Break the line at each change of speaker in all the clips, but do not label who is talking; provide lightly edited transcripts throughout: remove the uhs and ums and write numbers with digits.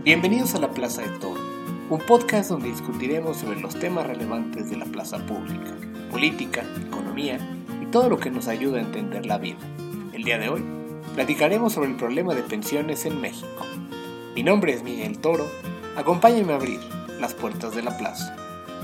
Bienvenidos a La Plaza de Toro, un podcast donde discutiremos sobre los temas relevantes de la plaza pública, política, economía y todo lo que nos ayuda a entender la vida. El día de hoy, platicaremos sobre el problema de pensiones en México. Mi nombre es Miguel Toro, acompáñenme a abrir las puertas de la plaza.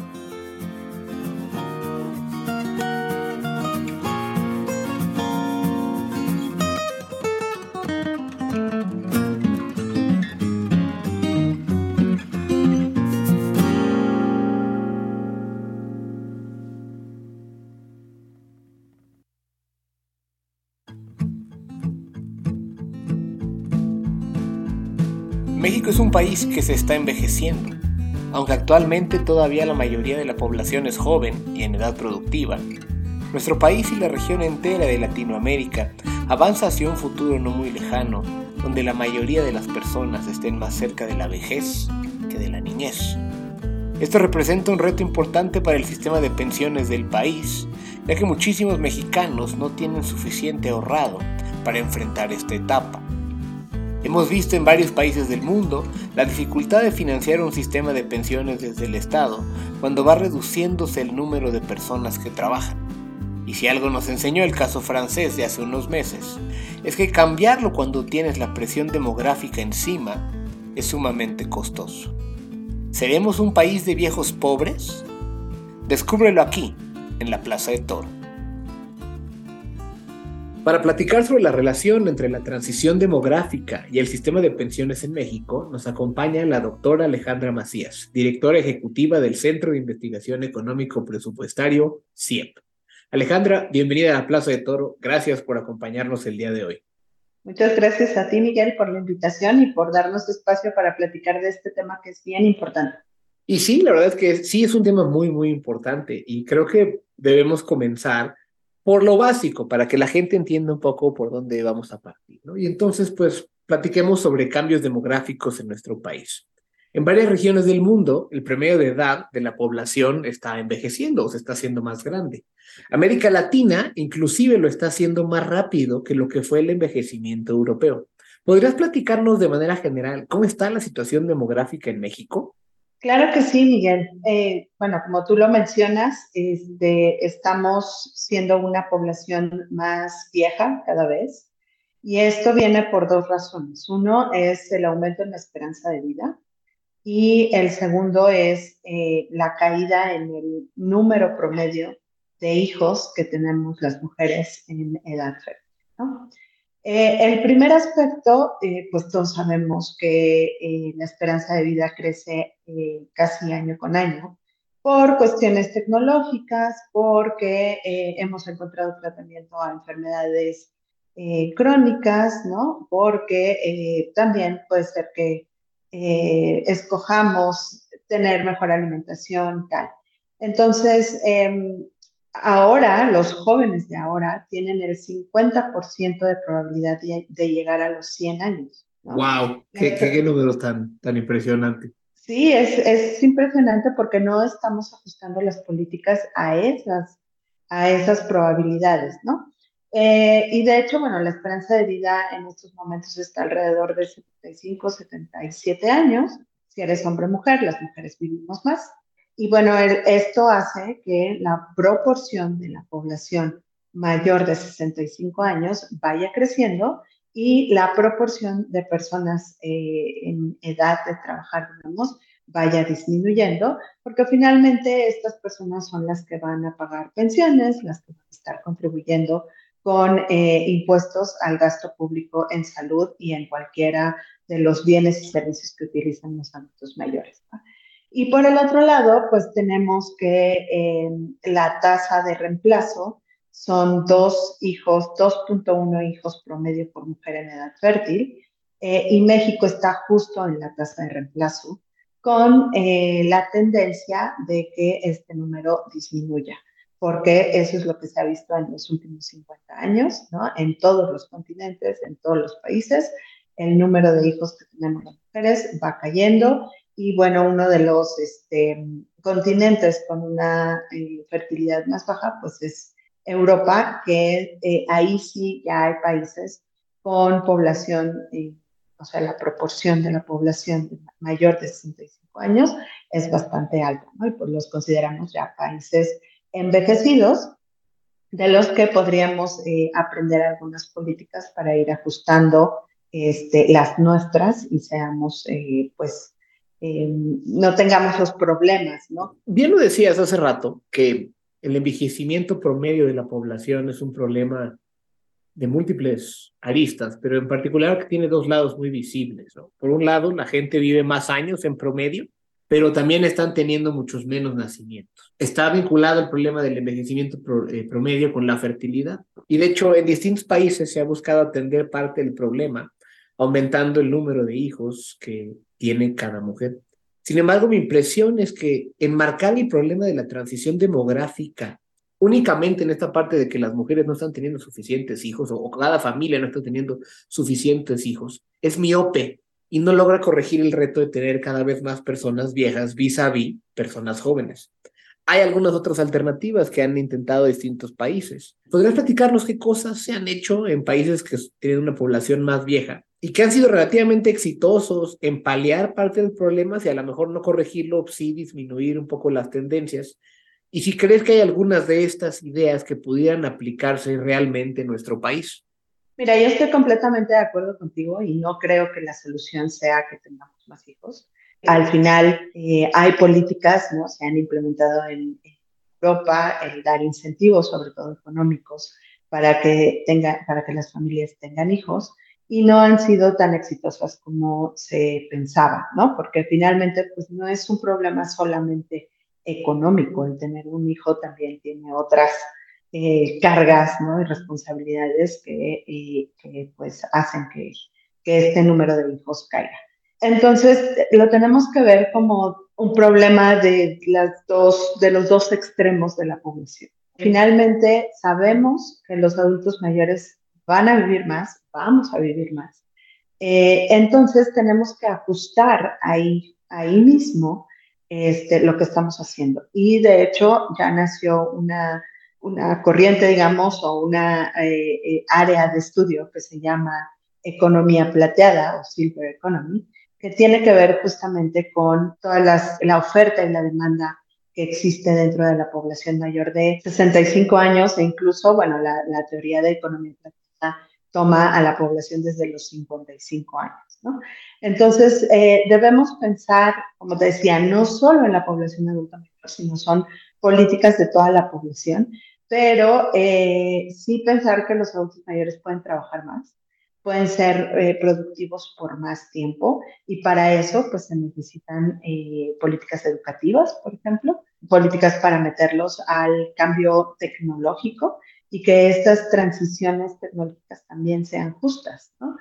México es un país que se está envejeciendo. Aunque actualmente todavía la mayoría de la población es joven y en edad productiva, nuestro país y la región entera de Latinoamérica avanza hacia un futuro no muy lejano, donde la mayoría de las personas estén más cerca de la vejez que de la niñez. Esto representa un reto importante para el sistema de pensiones del país, ya que muchísimos mexicanos no tienen suficiente ahorrado para enfrentar esta etapa. Hemos visto en varios países del mundo la dificultad de financiar un sistema de pensiones desde el Estado cuando va reduciéndose el número de personas que trabajan. Y si algo nos enseñó el caso francés de hace unos meses, es que cambiarlo cuando tienes la presión demográfica encima es sumamente costoso. ¿Seremos un país de viejos pobres? Descúbrelo aquí, en la Plaza de Toro. Para platicar sobre la relación entre la transición demográfica y el sistema de pensiones en México, nos acompaña la doctora Alejandra Macías, directora ejecutiva del Centro de Investigación Económico Presupuestario, CIEP. Alejandra, bienvenida a la Plaza de Toro. Gracias por acompañarnos el día de hoy.
Muchas gracias a ti, Miguel, por la invitación y por darnos espacio para platicar de este tema que es bien importante.
Y sí, la verdad es que sí es un tema muy importante y creo que debemos comenzar por lo básico, para que la gente entienda un poco por dónde vamos a partir, ¿no? Y entonces, pues, platiquemos sobre cambios demográficos en nuestro país. En varias regiones del mundo, el promedio de edad de la población está envejeciendo o se está haciendo más grande. América Latina, inclusive, lo está haciendo más rápido que lo que fue el envejecimiento europeo. ¿Podrías platicarnos de manera general cómo está la situación demográfica en México?
Claro que sí, Miguel. Bueno, como tú lo mencionas, estamos siendo una población más vieja cada vez y esto viene por dos razones. Uno es el aumento en la esperanza de vida y el segundo es la caída en el número promedio de hijos que tenemos las mujeres en edad fértil, ¿no? El primer aspecto, pues todos sabemos que la esperanza de vida crece casi año con año por cuestiones tecnológicas, porque hemos encontrado tratamiento a enfermedades crónicas, ¿no? Porque también puede ser que escojamos tener mejor alimentación, tal. Entonces, ahora, los jóvenes de ahora tienen el 50% de probabilidad de llegar a los 100 años, ¿no?
¡Wow! ¿Qué números tan impresionantes?
Sí, es impresionante porque no estamos ajustando las políticas a esas probabilidades, ¿no? Y de hecho, bueno, la esperanza de vida en estos momentos está alrededor de 75, 77 años. Si eres hombre o mujer, las mujeres vivimos más. Y bueno, esto hace que la proporción de la población mayor de 65 años vaya creciendo y la proporción de personas en edad de trabajar, digamos, vaya disminuyendo, porque finalmente estas personas son las que van a pagar pensiones, las que van a estar contribuyendo con impuestos al gasto público en salud y en cualquiera de los bienes y servicios que utilizan los adultos mayores, ¿no? Y por el otro lado, pues tenemos que la tasa de reemplazo son 2.1 hijos promedio por mujer en edad fértil, y México está justo en la tasa de reemplazo, con la tendencia de que este número disminuya, porque eso es lo que se ha visto en los últimos 50 años, ¿no? En todos los continentes, en todos los países, el número de hijos que tenemos las mujeres va cayendo y bueno, uno de los continentes con una fertilidad más baja, pues es Europa, que ahí sí ya hay países con población o sea, la proporción de la población mayor de 65 años es bastante alta, ¿no? Y pues los consideramos ya países envejecidos, de los que podríamos aprender algunas políticas para ir ajustando las nuestras y seamos, no tengamos los problemas, ¿no?
Bien lo decías hace rato, que el envejecimiento promedio de la población es un problema de múltiples aristas, pero en particular que tiene dos lados muy visibles, ¿no? Por un lado, la gente vive más años en promedio, pero también están teniendo muchos menos nacimientos. Está vinculado el problema del envejecimiento promedio con la fertilidad. Y de hecho, en distintos países se ha buscado atender parte del problema, aumentando el número de hijos que tiene cada mujer. Sin embargo, mi impresión es que enmarcar el problema de la transición demográfica únicamente en esta parte de que las mujeres no están teniendo suficientes hijos o cada familia no está teniendo suficientes hijos, es miope y no logra corregir el reto de tener cada vez más personas viejas vis a vis personas jóvenes. Hay algunas otras alternativas que han intentado distintos países. ¿Podrías platicarnos qué cosas se han hecho en países que tienen una población más vieja y que han sido relativamente exitosos en paliar parte del problema, y a lo mejor no corregirlo, sí disminuir un poco las tendencias? Y si crees que hay algunas de estas ideas que pudieran aplicarse realmente en nuestro país.
Mira, yo estoy completamente de acuerdo contigo y no creo que la solución sea que tengamos más hijos. Al final hay políticas, ¿no? Se han implementado en Europa el dar incentivos, sobre todo económicos, para que las familias tengan hijos y no han sido tan exitosas como se pensaba, ¿no? Porque finalmente pues no es un problema solamente económico, el tener un hijo también tiene otras cargas, ¿no? Y responsabilidades que pues hacen que este número de hijos caiga. Entonces, lo tenemos que ver como un problema de los dos extremos de la población. Finalmente, sabemos que los adultos mayores van a vivir más, vamos a vivir más. Entonces, tenemos que ajustar ahí mismo lo que estamos haciendo. Y de hecho, ya nació una corriente, digamos, o una área de estudio que se llama economía plateada o silver economy, que tiene que ver justamente con toda la oferta y la demanda que existe dentro de la población mayor de 65 años e incluso, bueno, la teoría de economía plateada toma a la población desde los 55 años, ¿no? Entonces, debemos pensar, como te decía, no solo en la población adulta mayor, sino son políticas de toda la población, pero sí pensar que los adultos mayores pueden trabajar más, pueden ser productivos por más tiempo y para eso pues se necesitan políticas educativas, por ejemplo, políticas para meterlos al cambio tecnológico y que estas transiciones tecnológicas también sean justas, ¿no?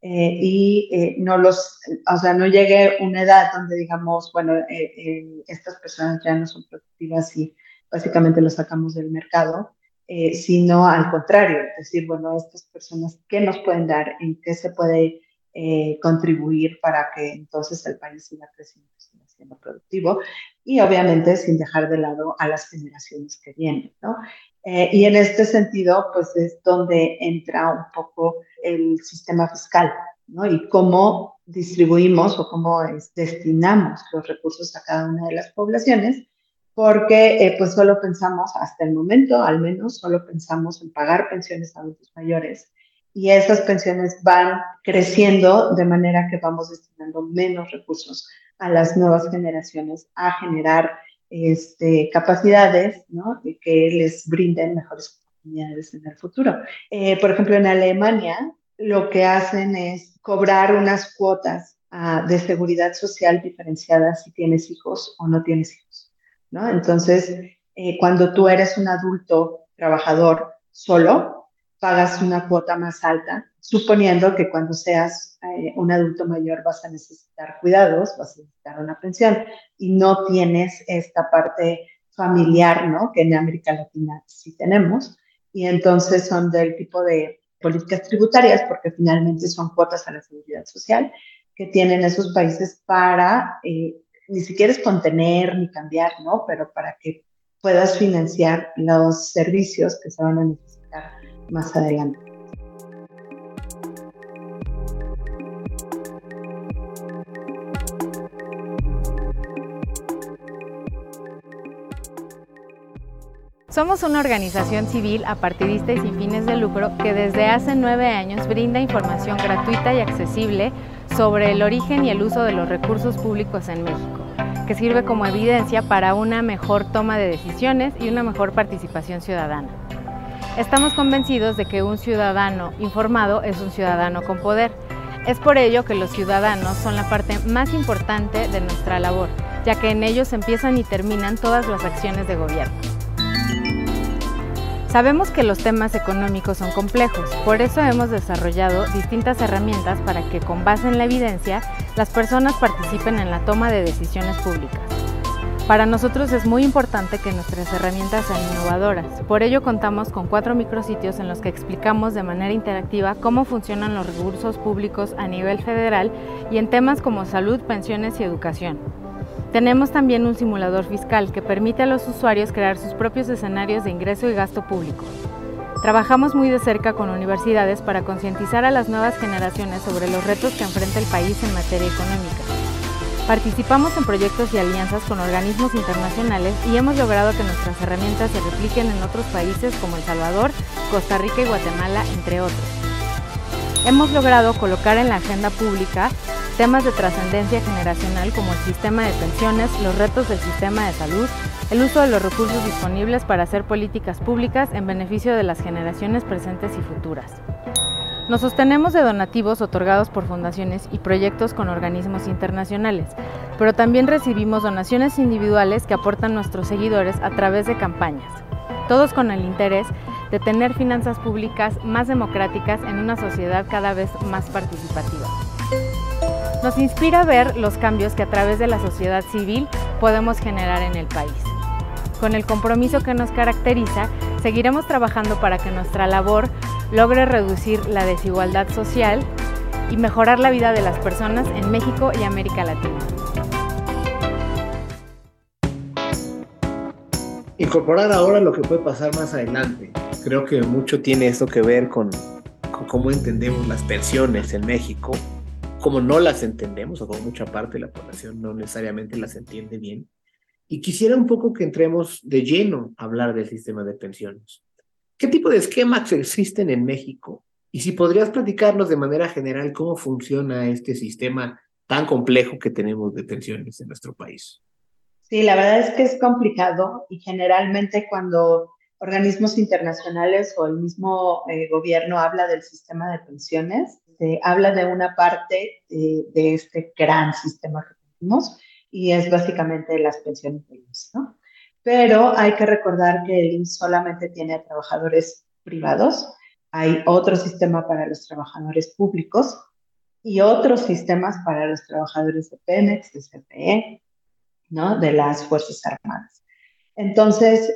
O sea, no llegue una edad donde digamos, bueno, estas personas ya no son productivas y básicamente lo sacamos del mercado, sino al contrario, es decir, bueno, estas personas, ¿qué nos pueden dar? ¿En qué se puede contribuir para que entonces el país siga creciendo, siga siendo productivo? Y obviamente sin dejar de lado a las generaciones que vienen, ¿no? Y en este sentido, pues es donde entra un poco el sistema fiscal, ¿no? Y cómo distribuimos o cómo destinamos los recursos a cada una de las poblaciones, porque pues solo pensamos, hasta el momento al menos, solo pensamos en pagar pensiones a adultos mayores y esas pensiones van creciendo de manera que vamos destinando menos recursos a las nuevas generaciones a generar capacidades, ¿no? De que les brinden mejores oportunidades en el futuro. Por ejemplo, en Alemania lo que hacen es cobrar unas cuotas de seguridad social diferenciadas si tienes hijos o no tienes hijos, ¿no? Entonces, cuando tú eres un adulto trabajador solo, pagas una cuota más alta, suponiendo que cuando seas un adulto mayor vas a necesitar cuidados, vas a necesitar una pensión y no tienes esta parte familiar, ¿no? Que en América Latina sí tenemos. Y entonces son del tipo de políticas tributarias, porque finalmente son cuotas a la seguridad social que tienen esos países para ni siquiera es contener ni cambiar, ¿no? Pero para que puedas financiar los servicios que se van a necesitar más adelante.
Somos una organización civil apartidista y sin fines de lucro que desde hace 9 años brinda información gratuita y accesible sobre el origen y el uso de los recursos públicos en México, que sirve como evidencia para una mejor toma de decisiones y una mejor participación ciudadana. Estamos convencidos de que un ciudadano informado es un ciudadano con poder. Es por ello que los ciudadanos son la parte más importante de nuestra labor, ya que en ellos empiezan y terminan todas las acciones de gobierno. Sabemos que los temas económicos son complejos, por eso hemos desarrollado distintas herramientas para que, con base en la evidencia, las personas participen en la toma de decisiones públicas. Para nosotros es muy importante que nuestras herramientas sean innovadoras, por ello contamos con 4 micrositios en los que explicamos de manera interactiva cómo funcionan los recursos públicos a nivel federal y en temas como salud, pensiones y educación. Tenemos también un simulador fiscal que permite a los usuarios crear sus propios escenarios de ingreso y gasto público. Trabajamos muy de cerca con universidades para concientizar a las nuevas generaciones sobre los retos que enfrenta el país en materia económica. Participamos en proyectos y alianzas con organismos internacionales y hemos logrado que nuestras herramientas se repliquen en otros países como El Salvador, Costa Rica y Guatemala, entre otros. Hemos logrado colocar en la agenda pública temas de trascendencia generacional como el sistema de pensiones, los retos del sistema de salud, el uso de los recursos disponibles para hacer políticas públicas en beneficio de las generaciones presentes y futuras. Nos sostenemos de donativos otorgados por fundaciones y proyectos con organismos internacionales, pero también recibimos donaciones individuales que aportan nuestros seguidores a través de campañas, todos con el interés de tener finanzas públicas más democráticas en una sociedad cada vez más participativa. Nos inspira ver los cambios que a través de la sociedad civil podemos generar en el país. Con el compromiso que nos caracteriza, seguiremos trabajando para que nuestra labor logre reducir la desigualdad social y mejorar la vida de las personas en México y América Latina.
Incorporar ahora lo que puede pasar más adelante. Creo que mucho tiene esto que ver con cómo entendemos las pensiones en México, cómo no las entendemos, o como mucha parte de la población no necesariamente las entiende bien. Y quisiera un poco que entremos de lleno a hablar del sistema de pensiones. ¿Qué tipo de esquemas existen en México? Y si podrías platicarnos de manera general cómo funciona este sistema tan complejo que tenemos de pensiones en nuestro país.
Sí, la verdad es que es complicado y generalmente cuando organismos internacionales o el mismo gobierno habla del sistema de pensiones, habla de una parte de este gran sistema que tenemos y es básicamente las pensiones del IMSS, ¿no? Pero hay que recordar que el IMSS solamente tiene a trabajadores privados, hay otro sistema para los trabajadores públicos y otros sistemas para los trabajadores de Pemex, de CFE, ¿no? De las Fuerzas Armadas. Entonces,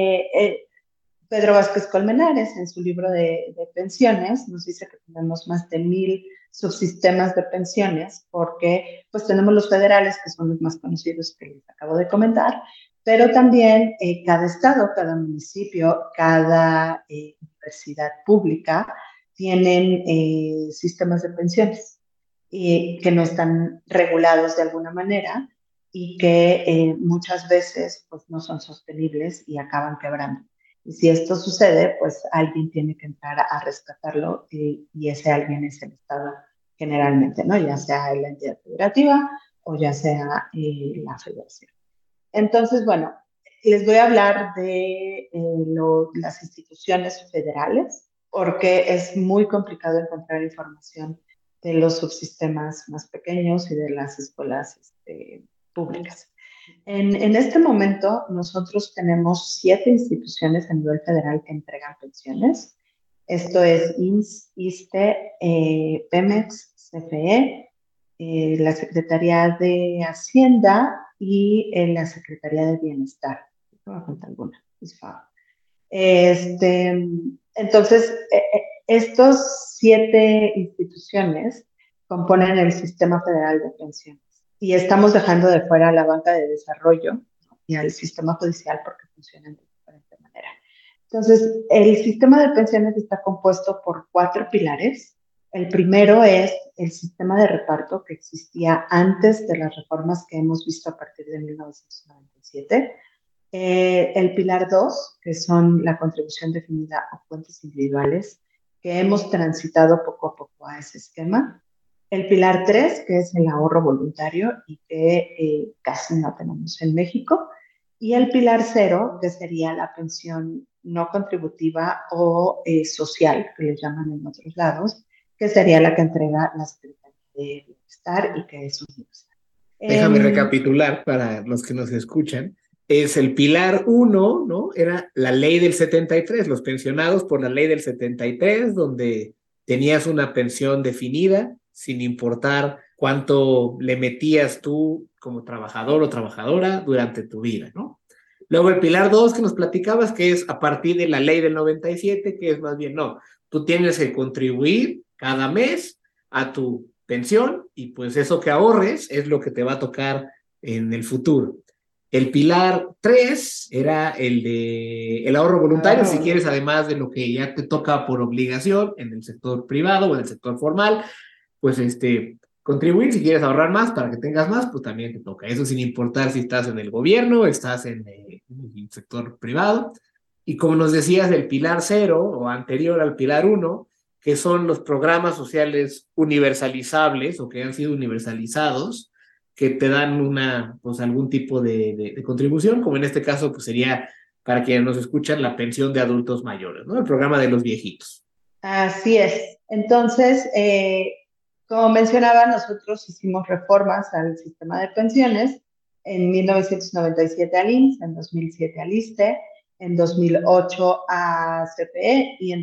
Pedro Vázquez Colmenares, en su libro de pensiones, nos dice que tenemos más de 1,000 subsistemas de pensiones, porque pues tenemos los federales, que son los más conocidos que les acabo de comentar, pero también cada estado, cada municipio, cada universidad pública tienen sistemas de pensiones que no están regulados de alguna manera y que muchas veces pues, no son sostenibles y acaban quebrando. Y si esto sucede, pues alguien tiene que entrar a rescatarlo y ese alguien es el Estado generalmente, ¿no? Ya sea la entidad federativa o ya sea la federación. Entonces, bueno, les voy a hablar de las instituciones federales porque es muy complicado encontrar información de los subsistemas más pequeños y de las escuelas públicas. En este momento, nosotros tenemos 7 instituciones a nivel federal que entregan pensiones. Esto es IMSS, ISSSTE, Pemex, CFE, la Secretaría de Hacienda y la Secretaría de Bienestar. No me falta alguna. Entonces, estos 7 instituciones componen el Sistema Federal de Pensiones. Y estamos dejando de fuera a la banca de desarrollo, ¿no? Y al sistema judicial porque funcionan de diferente manera. Entonces, el sistema de pensiones está compuesto por 4 pilares. El primero es el sistema de reparto que existía antes de las reformas que hemos visto a partir de 1997. El pilar 2, que son la contribución definida o cuentas individuales, que hemos transitado poco a poco a ese esquema. El pilar 3, que es el ahorro voluntario y que casi no tenemos en México. Y el pilar 0, que sería la pensión no contributiva o social, que le llaman en otros lados, que sería la que entrega la Secretaría de Bienestar y que es universal.
Déjame recapitular para los que nos escuchan. Es el pilar 1, ¿no? Era la ley del 73, los pensionados por la ley del 73, donde tenías una pensión definida sin importar cuánto le metías tú como trabajador o trabajadora durante tu vida, ¿no? Luego el pilar 2 que nos platicabas, que es a partir de la ley del 97, que es más bien, no, tú tienes que contribuir cada mes a tu pensión y pues eso que ahorres es lo que te va a tocar en el futuro. El pilar 3 era el de el ahorro voluntario, si quieres, además de lo que ya te toca por obligación en el sector privado o en el sector formal, pues contribuir, si quieres ahorrar más para que tengas más, pues también te toca. Eso sin importar si estás en el gobierno, estás en el sector privado. Y como nos decías, el pilar 0 o anterior al pilar 1, que son los programas sociales universalizables o que han sido universalizados, que te dan pues algún tipo de contribución, como en este caso pues sería, para quienes nos escuchan, la pensión de adultos mayores, ¿no? El programa de los viejitos.
Así es. Entonces, como mencionaba, nosotros hicimos reformas al sistema de pensiones en 1997 al IMSS, en 2007 al ISSSTE, en 2008 a CFE y en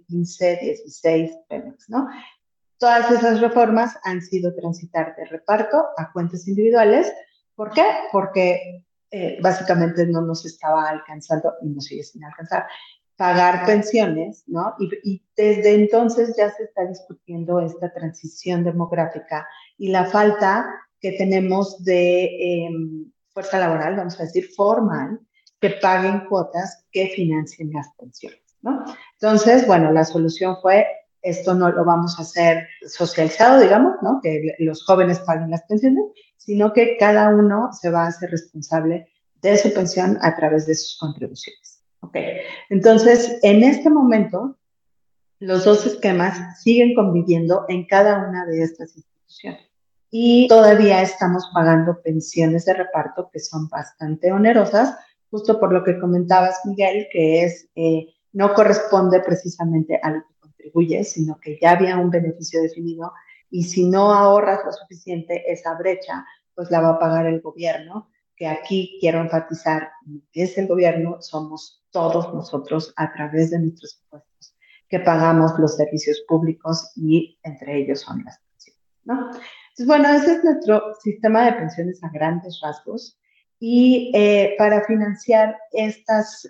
2015-16 Pemex, ¿no? Todas esas reformas han sido transitar de reparto a cuentas individuales. ¿Por qué? Porque básicamente no nos estaba alcanzando y nos sigue sin alcanzar pagar pensiones, ¿no? Y desde entonces ya se está discutiendo esta transición demográfica y la falta que tenemos de fuerza laboral, vamos a decir, formal, que paguen cuotas que financien las pensiones, ¿no? Entonces, bueno, la solución fue, esto no lo vamos a hacer socializado, digamos, ¿no? Que los jóvenes paguen las pensiones, sino que cada uno se va a hacer responsable de su pensión a través de sus contribuciones. Ok, entonces en este momento los dos esquemas siguen conviviendo en cada una de estas instituciones y todavía estamos pagando pensiones de reparto que son bastante onerosas, justo por lo que comentabas, Miguel, que es no corresponde precisamente a lo que contribuyes, sino que ya había un beneficio definido y si no ahorras lo suficiente, esa brecha pues la va a pagar el gobierno, que aquí quiero enfatizar, es el gobierno, somos todos nosotros a través de nuestros impuestos que pagamos los servicios públicos y entre ellos son las pensiones, ¿no? Entonces, bueno, ese es nuestro sistema de pensiones a grandes rasgos y para financiar estas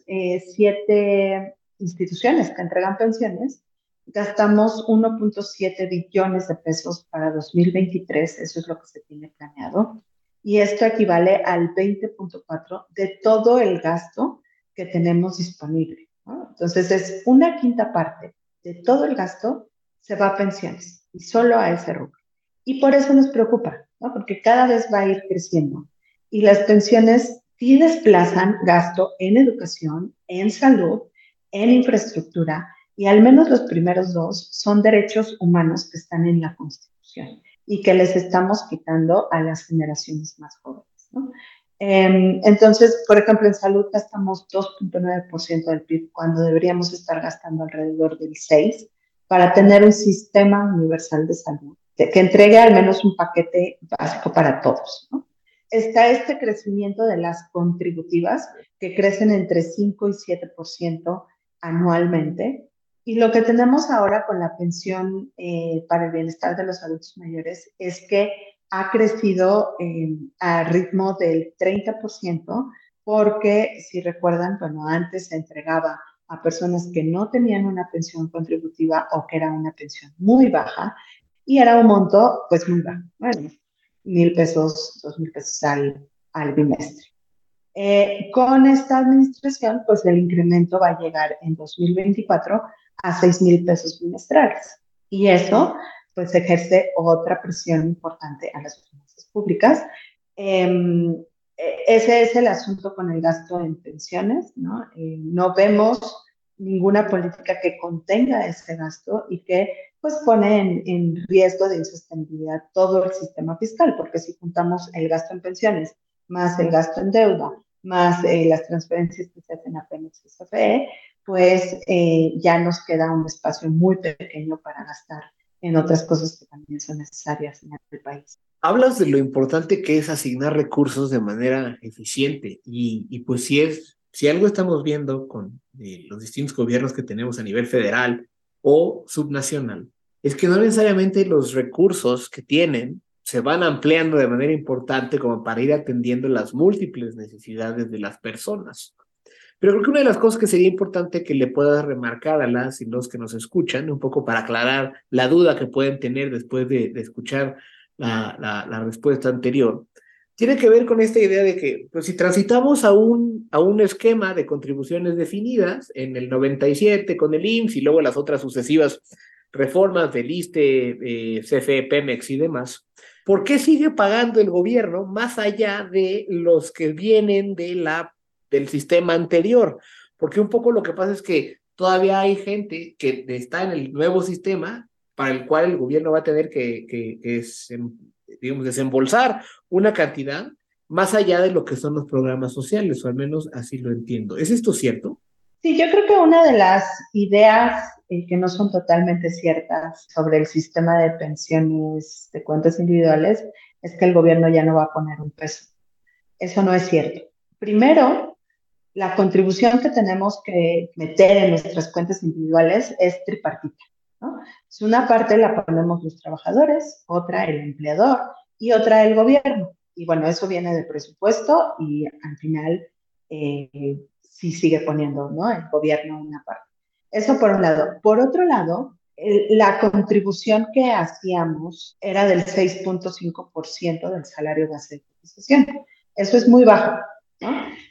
7 instituciones que entregan pensiones, gastamos 1.7 billones de pesos para 2023, eso es lo que se tiene planeado, y esto equivale al 20.4% de todo el gasto que tenemos disponible, ¿no? Entonces es una quinta parte de todo el gasto se va a pensiones y solo a ese rubro. Y por eso nos preocupa, ¿no? Porque cada vez va a ir creciendo y las pensiones sí desplazan gasto en educación, en salud, en infraestructura y al menos los primeros dos son derechos humanos que están en la Constitución y que les estamos quitando a las generaciones más jóvenes, ¿no? Entonces, por ejemplo, en salud gastamos 2.9% del PIB cuando deberíamos estar gastando alrededor del 6% para tener un sistema universal de salud que entregue al menos un paquete básico para todos, ¿no? Está este crecimiento de las contributivas que crecen entre 5 y 7% anualmente. Y lo que tenemos ahora con la pensión para el bienestar de los adultos mayores es que ha crecido a ritmo del 30%, porque si recuerdan, bueno, antes se entregaba a personas que no tenían una pensión contributiva o que era una pensión muy baja y era un monto pues muy bajo, bueno, 1,000 pesos, 2,000 pesos al bimestre. Con esta administración, pues el incremento va a llegar en 2024 a 6,000 pesos bimestrales. Y eso, pues, ejerce otra presión importante a las finanzas públicas. ese es el asunto con el gasto en pensiones, ¿no? No vemos ninguna política que contenga ese gasto y que pues pone en riesgo de insostenibilidad todo el sistema fiscal, porque si juntamos el gasto en pensiones más el gasto en deuda, más las transferencias que se hacen a Pemex y CFE, pues ya nos queda un espacio muy pequeño para gastar en otras cosas que también son necesarias en el país.
Hablas de lo importante que es asignar recursos de manera eficiente y pues si algo estamos viendo con los distintos gobiernos que tenemos a nivel federal o subnacional, es que no necesariamente los recursos que tienen se van ampliando de manera importante como para ir atendiendo las múltiples necesidades de las personas. Pero creo que una de las cosas que sería importante que le pueda remarcar a las y los que nos escuchan, un poco para aclarar la duda que pueden tener después de escuchar la respuesta anterior, tiene que ver con esta idea de que pues, si transitamos a un esquema de contribuciones definidas en el 97 con el IMSS y luego las otras sucesivas reformas del ISSSTE, CFE, Pemex y demás, ¿por qué sigue pagando el gobierno más allá de los que vienen del sistema anterior? Porque un poco lo que pasa es que todavía hay gente que está en el nuevo sistema para el cual el gobierno va a tener que digamos, desembolsar una cantidad más allá de lo que son los programas sociales, o al menos así lo entiendo. ¿Es esto cierto?
Sí, yo creo que una de las ideas que no son totalmente ciertas sobre el sistema de pensiones de cuentas individuales es que el gobierno ya no va a poner un peso. Eso no es cierto. Primero, la contribución que tenemos que meter en nuestras cuentas individuales es tripartita, ¿no? Es una parte la ponemos los trabajadores, otra el empleador y otra el gobierno. Y bueno, eso viene del presupuesto y al final sí sigue poniendo, ¿no?, el gobierno una parte. Eso por un lado. Por otro lado, la contribución que hacíamos era del 6.5% del salario base de cotización. Eso es muy bajo, ¿no?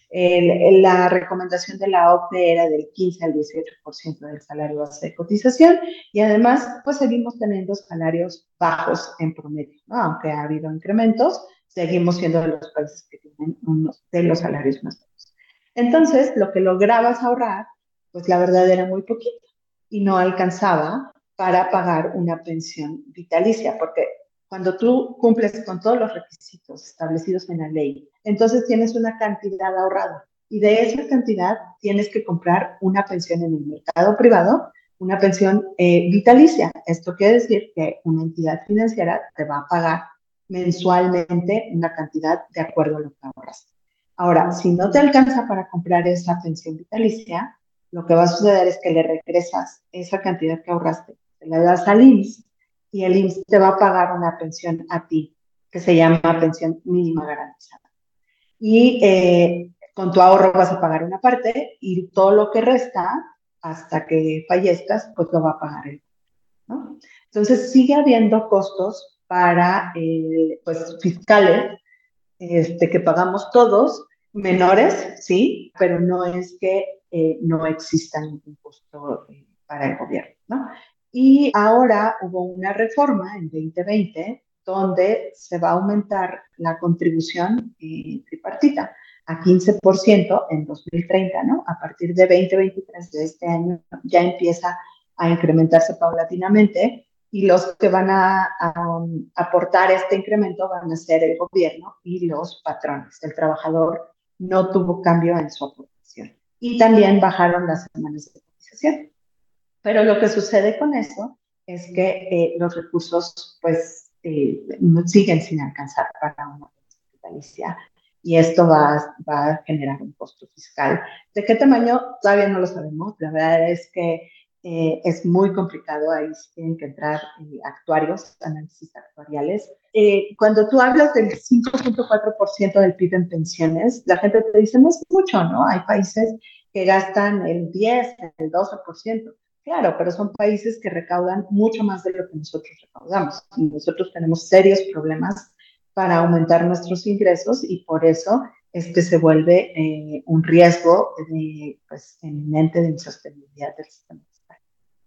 La recomendación de la OCDE era del 15 al 18% del salario base de cotización y además pues seguimos teniendo salarios bajos en promedio, ¿no? Aunque ha habido incrementos, seguimos siendo de los países que tienen uno de los salarios más bajos. Entonces, lo que lograbas ahorrar, pues la verdad era muy poquito y no alcanzaba para pagar una pensión vitalicia, porque cuando tú cumples con todos los requisitos establecidos en la ley, entonces tienes una cantidad ahorrada y de esa cantidad tienes que comprar una pensión en el mercado privado, una pensión vitalicia. Esto quiere decir que una entidad financiera te va a pagar mensualmente una cantidad de acuerdo a lo que ahorras. Ahora, si no te alcanza para comprar esa pensión vitalicia, lo que va a suceder es que le regresas esa cantidad que ahorraste, te la das al IMSS y el IMSS te va a pagar una pensión a ti, que se llama pensión mínima garantizada. Y con tu ahorro vas a pagar una parte y todo lo que resta, hasta que fallezcas, pues lo va a pagar él, ¿no? Entonces sigue habiendo costos para, pues, fiscales, que pagamos todos, menores, sí, pero no es que no exista ningún costo para el gobierno, ¿no? Y ahora hubo una reforma en 2020 donde se va a aumentar la contribución tripartita a 15% en 2030, ¿no? A partir de 2023 de este año ya empieza a incrementarse paulatinamente y los que van a aportar este incremento van a ser el gobierno y los patrones. El trabajador no tuvo cambio en su aportación. Y también bajaron las semanas de cotización. Pero lo que sucede con eso es que los recursos pues siguen sin alcanzar para una pensión vitalicia y esto va a generar un costo fiscal. ¿De qué tamaño? Todavía no lo sabemos. La verdad es que es muy complicado, ahí tienen que entrar actuarios, análisis actuariales. Cuando tú hablas del 5.4% del PIB en pensiones, la gente te dice, no es mucho, ¿no? Hay países que gastan el 10, el 12%. Claro, pero son países que recaudan mucho más de lo que nosotros recaudamos. Y nosotros tenemos serios problemas para aumentar nuestros ingresos y por eso es que se vuelve un riesgo pues, eminente de insostenibilidad del sistema fiscal.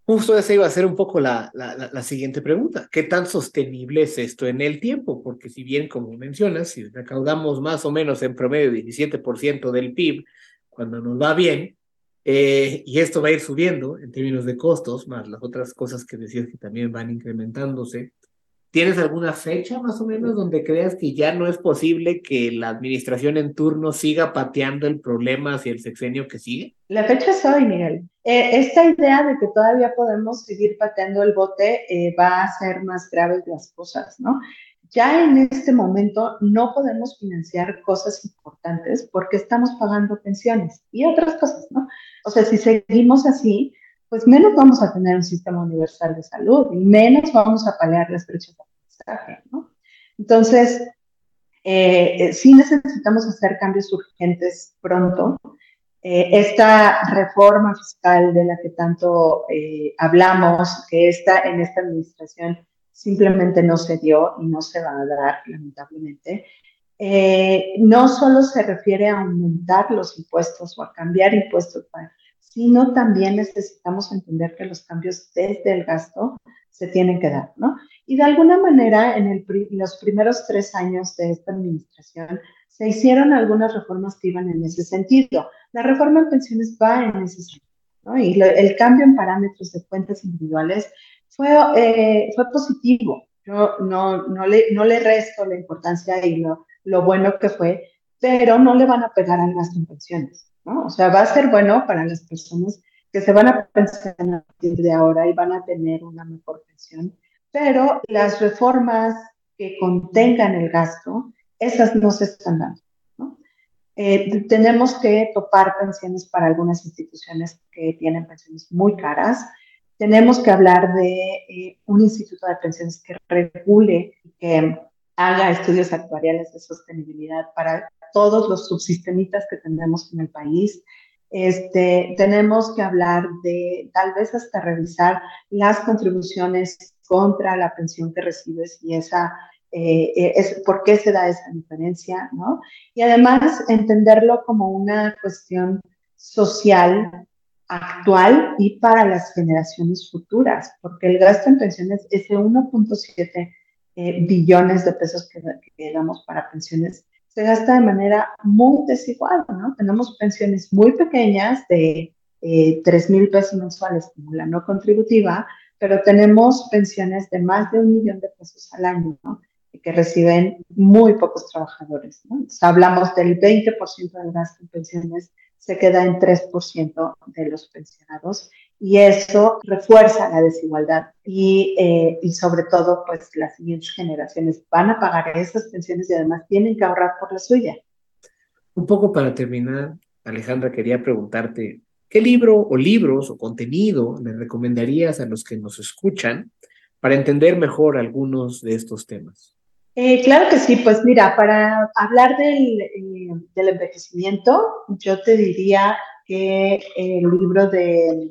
Justo esa iba a ser un poco la siguiente pregunta. ¿Qué tan sostenible es esto en el tiempo? Porque si bien, como mencionas, si recaudamos más o menos en promedio 17% del PIB, cuando nos va bien, y esto va a ir subiendo en términos de costos, más las otras cosas que decías que también van incrementándose, ¿tienes alguna fecha más o menos donde creas que ya no es posible que la administración en turno siga pateando el problema hacia el sexenio que sigue?
La fecha es hoy, Miguel. Esta idea de que todavía podemos seguir pateando el bote va a hacer más graves las cosas, ¿no? Ya en este momento no podemos financiar cosas importantes porque estamos pagando pensiones y otras cosas, ¿no? O sea, si seguimos así, pues menos vamos a tener un sistema universal de salud y menos vamos a paliar las brechas de aprendizaje, ¿no? Entonces, sí necesitamos hacer cambios urgentes pronto. Esta reforma fiscal de la que tanto hablamos, que está en esta administración, simplemente no se dio y no se va a dar, lamentablemente. No solo se refiere a aumentar los impuestos o a cambiar impuestos, sino también necesitamos entender que los cambios desde el gasto se tienen que dar, ¿no? Y de alguna manera, en los primeros 3 años de esta administración, se hicieron algunas reformas que iban en ese sentido. La reforma en pensiones va en ese sentido, ¿no? Y el cambio en parámetros de cuentas individuales fue positivo. Yo no le resto la importancia y lo bueno que fue, pero no le van a pegar al gasto en pensiones, ¿no? O sea, va a ser bueno para las personas que se van a pensionar a partir de ahora y van a tener una mejor pensión, pero las reformas que contengan el gasto, esas no se están dando, ¿no? Tenemos que topar pensiones para algunas instituciones que tienen pensiones muy caras. Tenemos que hablar de un instituto de pensiones que regule y que haga estudios actuariales de sostenibilidad para todos los subsistemitas que tenemos en el país. Tenemos que hablar de tal vez hasta revisar las contribuciones contra la pensión que recibes y por qué se da esa diferencia, ¿no? Y además entenderlo como una cuestión social actual y para las generaciones futuras, porque el gasto en pensiones, ese 1.7 billones de pesos que damos para pensiones, se gasta de manera muy desigual, ¿no? Tenemos pensiones muy pequeñas de 3,000 pesos mensuales como la no contributiva, pero tenemos pensiones de más de 1,000,000 de pesos al año, ¿no? Que reciben muy pocos trabajadores, ¿no? Entonces, hablamos del 20% del gasto en pensiones, se queda en 3% de los pensionados y eso refuerza la desigualdad y sobre todo pues las siguientes generaciones van a pagar esas pensiones y además tienen que ahorrar por la suya.
Un poco para terminar, Alejandra, quería preguntarte, ¿qué libro o libros o contenido le recomendarías a los que nos escuchan para entender mejor algunos de estos temas?
Claro que sí, pues mira, para hablar del envejecimiento, yo te diría que el libro de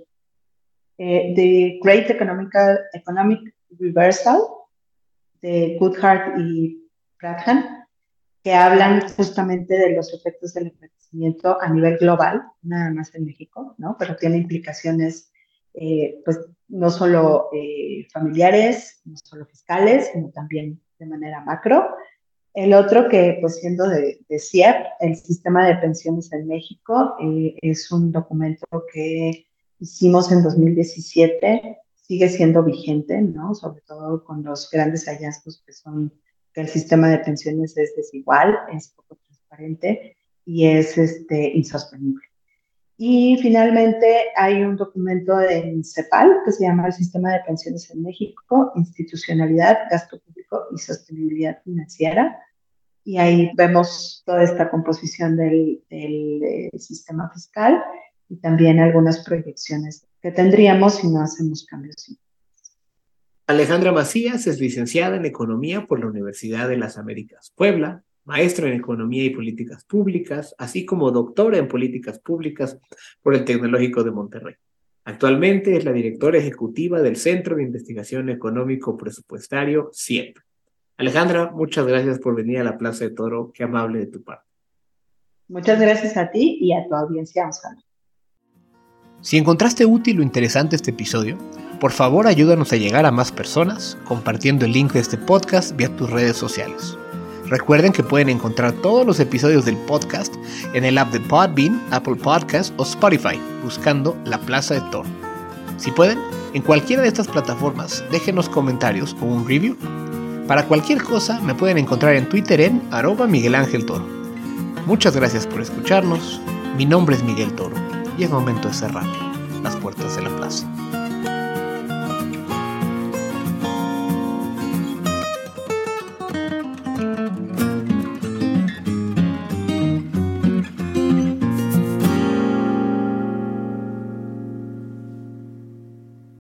Great Economic Reversal de Goodhart y Bradhan, que hablan justamente de los efectos del envejecimiento a nivel global, nada más en México, ¿no? Pero tiene implicaciones, pues, no solo familiares, no solo fiscales, sino también de manera macro. El otro que, pues siendo de CIEP, el Sistema de Pensiones en México, es un documento que hicimos en 2017, sigue siendo vigente, ¿no? Sobre todo con los grandes hallazgos que son que el sistema de pensiones es desigual, es poco transparente y es insostenible. Y finalmente hay un documento en CEPAL que se llama el Sistema de Pensiones en México, Institucionalidad, Gasto Público y Sostenibilidad Financiera. Y ahí vemos toda esta composición del sistema fiscal y también algunas proyecciones que tendríamos si no hacemos cambios.
Alejandra Macías es licenciada en Economía por la Universidad de las Américas Puebla, maestra en Economía y Políticas Públicas, así como doctora en Políticas Públicas por el Tecnológico de Monterrey. Actualmente es la directora ejecutiva del Centro de Investigación Económico Presupuestario, CIEP. Alejandra, muchas gracias por venir a la Plaza de Toro. Qué amable de tu parte.
Muchas gracias a ti y a tu audiencia, Oscar.
Si encontraste útil o interesante este episodio, Por favor, ayúdanos a llegar a más personas compartiendo el link de este podcast vía tus redes sociales. Recuerden que pueden encontrar todos los episodios del podcast en el app de Podbean, Apple Podcasts o Spotify, buscando La Plaza de Toro. Si pueden, en cualquiera de estas plataformas, déjenos comentarios o un review. Para cualquier cosa, me pueden encontrar en Twitter en @MiguelAngelToro. Muchas gracias por escucharnos. Mi nombre es Miguel Toro y es momento de cerrar las puertas de la plaza.